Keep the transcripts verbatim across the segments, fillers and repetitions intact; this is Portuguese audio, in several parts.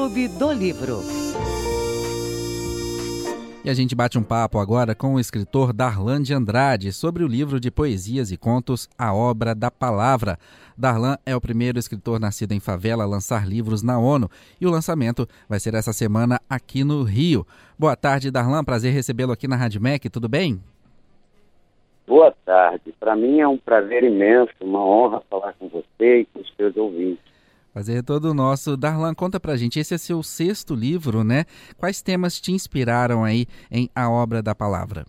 Clube do Livro. E a gente bate um papo agora com o escritor Darlan de Andrade sobre o livro de poesias e contos A Obra da Palavra. Darlan é o primeiro escritor nascido em favela a lançar livros na ONU e o lançamento vai ser essa semana aqui no Rio. Boa tarde, Darlan. Prazer recebê-lo aqui na Rádio M E C. Tudo bem? Boa tarde. Para mim é um prazer imenso, uma honra falar com você e com os seus ouvintes. Prazer é todo nosso. Darlan, conta pra gente, esse é seu sexto livro, né? Quais temas te inspiraram aí em A Obra da Palavra?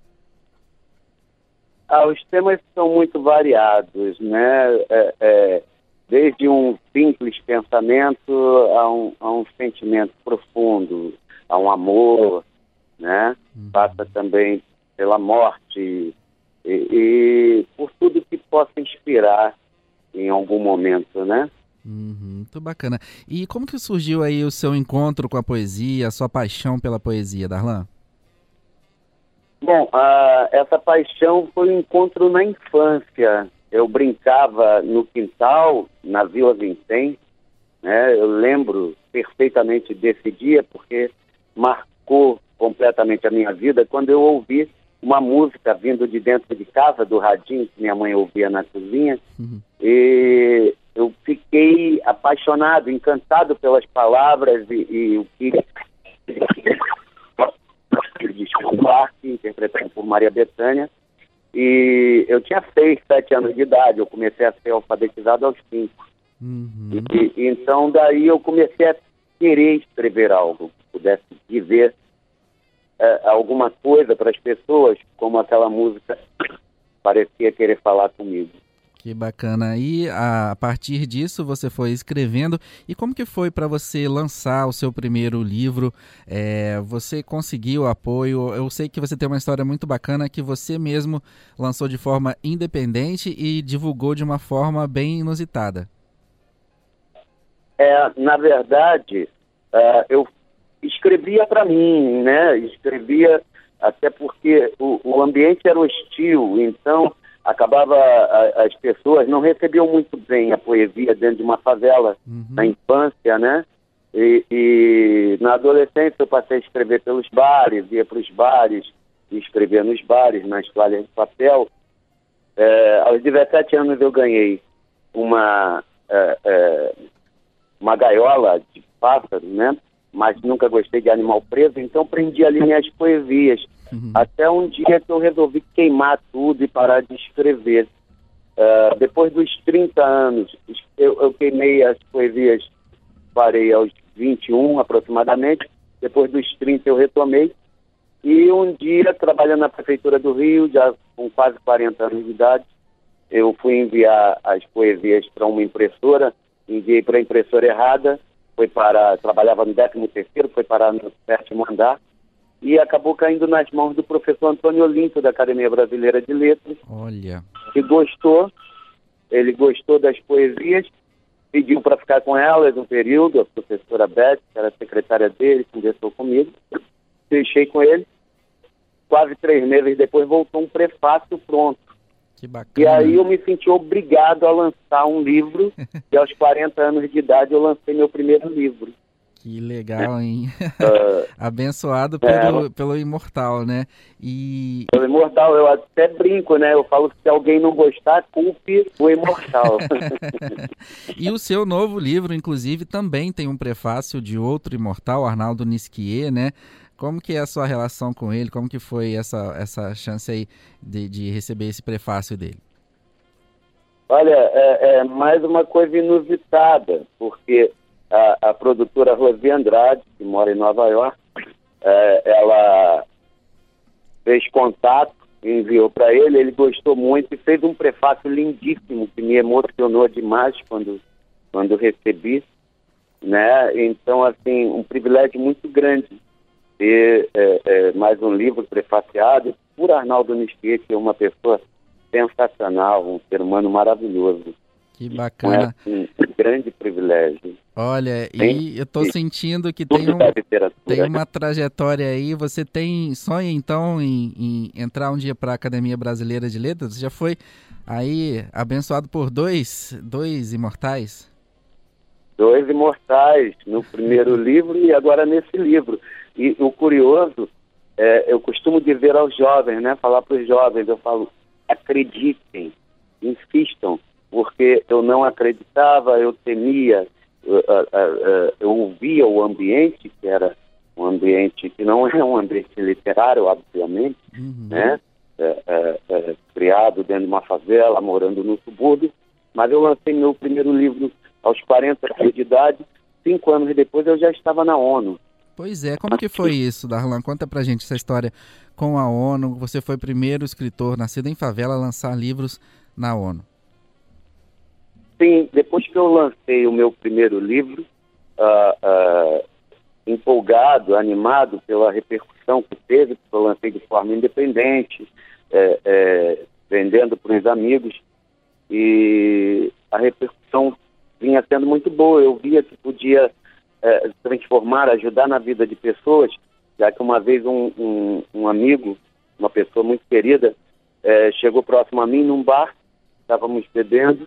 Ah, os temas são muito variados, né? É, é, desde um simples pensamento a um, a um sentimento profundo, a um amor, né? Uhum. Passa também pela morte e, e por tudo que possa inspirar em algum momento, né? Uhum, muito bacana. E como que surgiu aí o seu encontro com a poesia, a sua paixão pela poesia, Darlan? Bom, uh, essa paixão foi um encontro na infância. Eu brincava no quintal, na Vila Vintém, né? Eu lembro perfeitamente desse dia, porque marcou completamente a minha vida quando eu ouvi uma música vindo de dentro de casa, do radinho que minha mãe ouvia na cozinha, uhum. E eu fiquei apaixonado, encantado pelas palavras e, e o que interpretado por Maria Bethânia. E eu tinha seis, sete anos de idade, eu comecei a ser alfabetizado aos cinco. Uhum. E, e, então daí eu comecei a querer escrever algo que pudesse dizer é, alguma coisa para as pessoas, como aquela música parecia querer falar comigo. Que bacana. E a partir disso você foi escrevendo. E como que foi para você lançar o seu primeiro livro? É, você conseguiu apoio? Eu sei que você tem uma história muito bacana que você mesmo lançou de forma independente e divulgou de uma forma bem inusitada. É, na verdade, uh, eu escrevia para mim, né? Escrevia até porque o, o ambiente era hostil, então acabava, a, as pessoas não recebiam muito bem a poesia dentro de uma favela, uhum. Na infância, né? E, e na adolescência eu passei a escrever pelos bares, ia para os bares, e escrevia nos bares, nas toalhas de papel. É, aos dezessete anos eu ganhei uma, é, é, uma gaiola de pássaro, né? Mas nunca gostei de animal preso, então prendi ali minhas poesias. Uhum. Até um dia que eu resolvi queimar tudo e parar de escrever. Uh, depois dos trinta anos, eu, eu queimei as poesias, parei aos vinte e um aproximadamente. Depois dos trinta eu retomei. E um dia, trabalhando na Prefeitura do Rio, já com quase quarenta anos de idade, eu fui enviar as poesias para uma impressora, enviei para a impressora errada, foi para, trabalhava no décimo terceiro, foi parar no sétimo andar, e acabou caindo nas mãos do professor Antônio Olinto, da Academia Brasileira de Letras. Olha. Que gostou, ele gostou das poesias, pediu para ficar com elas um período, a professora Beth, que era a secretária dele, conversou comigo, deixei com ele, quase três meses depois voltou um prefácio pronto. Que bacana. E aí eu me senti obrigado a lançar um livro, e aos quarenta anos de idade eu lancei meu primeiro livro. Que legal, hein? Uh, Abençoado pelo, é, pelo Imortal, né? E... Pelo Imortal, eu até brinco, né? Eu falo que se alguém não gostar, culpe o Imortal. E o seu novo livro, inclusive, também tem um prefácio de outro imortal, Arnaldo Nisquier, né? Como que é a sua relação com ele? Como que foi essa, essa chance aí de, de receber esse prefácio dele? Olha, é, é mais uma coisa inusitada, porque a, a produtora Rosi Andrade, que mora em Nova York, é, ela fez contato, enviou para ele, ele gostou muito e fez um prefácio lindíssimo, que me emocionou demais quando, quando recebi, né? Então, assim, um privilégio muito grande ter é, é, mais um livro prefaciado por Arnaldo Nisquier, que é uma pessoa sensacional, um ser humano maravilhoso. Que bacana. É, um, um grande privilégio. Olha, e eu tô sentindo que tem, um, tem uma trajetória aí. Você tem sonha, então, em, em entrar um dia para a Academia Brasileira de Letras? Você já foi aí abençoado por dois, dois imortais? Dois imortais, no primeiro livro e agora nesse livro. E o curioso, é, eu costumo dizer aos jovens, né, falar para os jovens, eu falo, acreditem, insistam, porque eu não acreditava, eu temia, eu, eu, eu, eu ouvia o ambiente, que era um ambiente que não é um ambiente literário, obviamente, uhum. né, é, é, é, criado dentro de uma favela, morando no subúrbio, mas eu lancei meu primeiro livro aos quarenta anos de idade, cinco anos depois eu já estava na ONU. Pois é, como que foi isso, Darlan? Conta pra gente essa história com a ONU. Você foi o primeiro escritor nascido em favela a lançar livros na ONU. Sim, depois que eu lancei o meu primeiro livro, uh, uh, empolgado, animado pela repercussão que teve, porque eu lancei de forma independente, é, é, vendendo para os amigos, e a repercussão vinha sendo muito boa. Eu via que podia é, transformar, ajudar na vida de pessoas, já que uma vez um, um, um amigo, uma pessoa muito querida, é, chegou próximo a mim num bar, estávamos bebendo,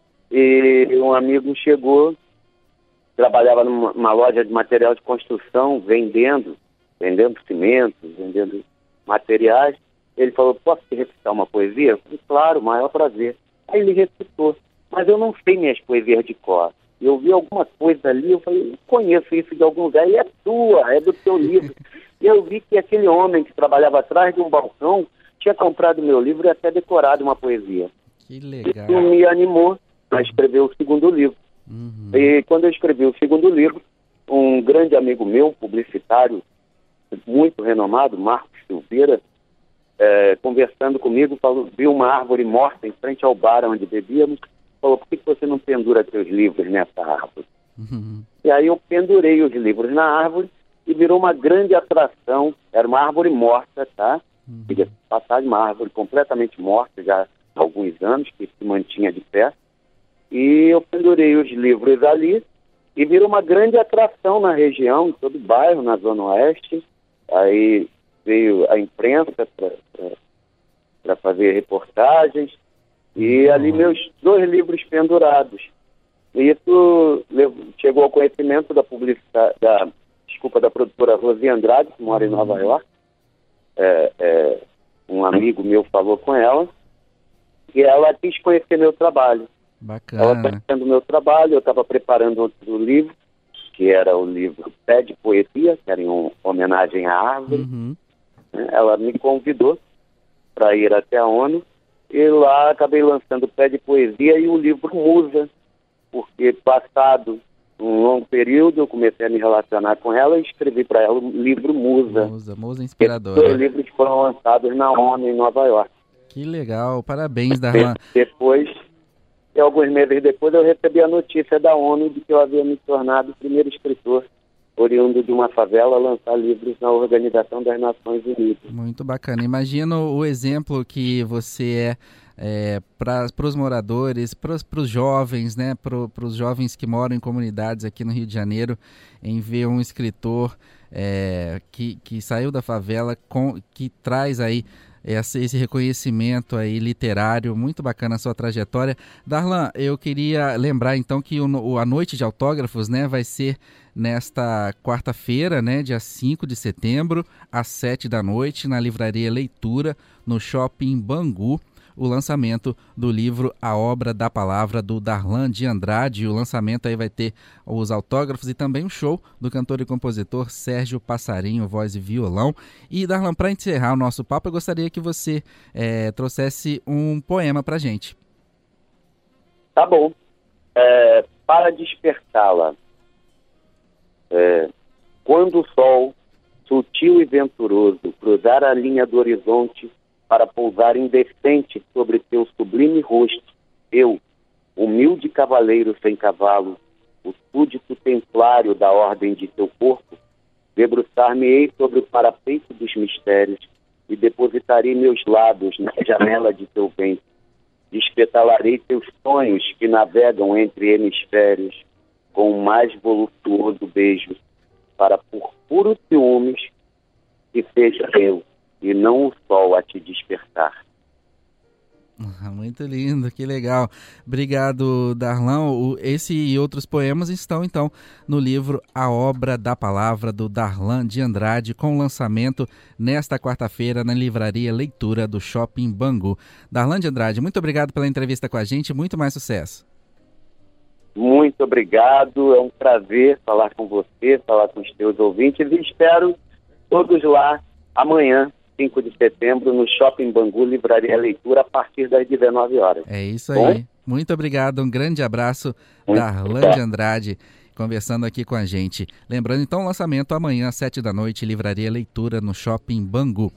e um amigo chegou, trabalhava numa, numa loja de material de construção, vendendo, vendendo cimento, vendendo materiais. Ele falou, posso te recitar uma poesia? Eu falei, claro, maior prazer. Aí ele recitou, mas eu não sei minhas poesias de cor. Eu vi alguma coisa ali, eu falei, eu conheço isso de algum lugar, e é tua, é do teu livro. E eu vi que aquele homem que trabalhava atrás de um balcão tinha comprado meu livro e até decorado uma poesia. Que legal. Isso me animou a escrever o segundo livro. Uhum. E quando eu escrevi o segundo livro, um grande amigo meu, publicitário, muito renomado, Marcos Silveira, É, conversando comigo, falou, viu uma árvore morta em frente ao bar onde bebíamos, falou, por que você não pendura seus livros nessa árvore? Uhum. E aí eu pendurei os livros na árvore e virou uma grande atração. Era uma árvore morta, tá? Uhum. Queria passar de uma árvore completamente morta já há alguns anos, que se mantinha de pé. E eu pendurei os livros ali e virou uma grande atração na região, em todo o bairro, na Zona Oeste. Aí veio a imprensa para fazer reportagens, e ali meus dois livros pendurados. E isso chegou ao conhecimento da publicidade, da, desculpa, da produtora Rosi Andrade, que mora em Nova York. É, é, um amigo meu falou com ela, e ela quis conhecer meu trabalho. Bacana. Ela conhecendo o meu trabalho, eu estava preparando outro livro, que era o livro Pé de Poesia, que era em homenagem à árvore. Uhum. Ela me convidou para ir até a ONU e lá acabei lançando o Pé de Poesia e o livro Musa, porque passado um longo período eu comecei a me relacionar com ela e escrevi para ela o livro Musa. Musa, Musa inspiradora. Esses dois livros foram lançados na ONU em Nova York. Que legal, parabéns, Darlan. Depois, e alguns meses depois, eu recebi a notícia da ONU de que eu havia me tornado o primeiro escritor oriundo de uma favela a lançar livros na Organização das Nações Unidas. Muito bacana. Imagino o exemplo que você é, é para os moradores, para os jovens, né, para os jovens que moram em comunidades aqui no Rio de Janeiro, em ver um escritor é, que, que saiu da favela, com, que traz aí Esse, esse reconhecimento aí literário, muito bacana a sua trajetória. Darlan, eu queria lembrar então que o, a Noite de Autógrafos, né, vai ser nesta quarta-feira, né, dia cinco de setembro, às sete da noite, na Livraria Leitura, no Shopping Bangu, o lançamento do livro A Obra da Palavra, do Darlan de Andrade. O lançamento aí vai ter os autógrafos e também um show do cantor e compositor Sérgio Passarinho, voz e violão. E, Darlan, para encerrar o nosso papo, eu gostaria que você é, trouxesse um poema para a gente. Tá bom. É, para despertá-la, é, quando o sol, sutil e venturoso, cruzar a linha do horizonte para pousar indecente sobre teu sublime rosto, eu, humilde cavaleiro sem cavalo, o súdito templário da ordem de teu corpo, debruçar-me-ei sobre o parapeito dos mistérios e depositarei meus lábios na janela de teu ventre. Despetalarei teus sonhos que navegam entre hemisférios com o mais voluptuoso beijo, para por puro ciúmes que seja eu e não o sol a te despertar. Ah, muito lindo, que legal. Obrigado, Darlan. O- Esse e outros poemas estão, então, no livro A Obra da Palavra, do Darlan de Andrade, com lançamento nesta quarta-feira na livraria Leitura do Shopping Bangu. Darlan de Andrade, muito obrigado pela entrevista com a gente, muito mais sucesso. Muito obrigado, é um prazer falar com você, falar com os teus ouvintes e espero todos lá amanhã, cinco de setembro, no Shopping Bangu, Livraria Leitura, a partir das dezenove horas. É isso Bom? aí. Muito obrigado, um grande abraço, Muito Darlan obrigado. de Andrade, conversando aqui com a gente. Lembrando, então, o lançamento amanhã às sete da noite, Livraria Leitura no Shopping Bangu.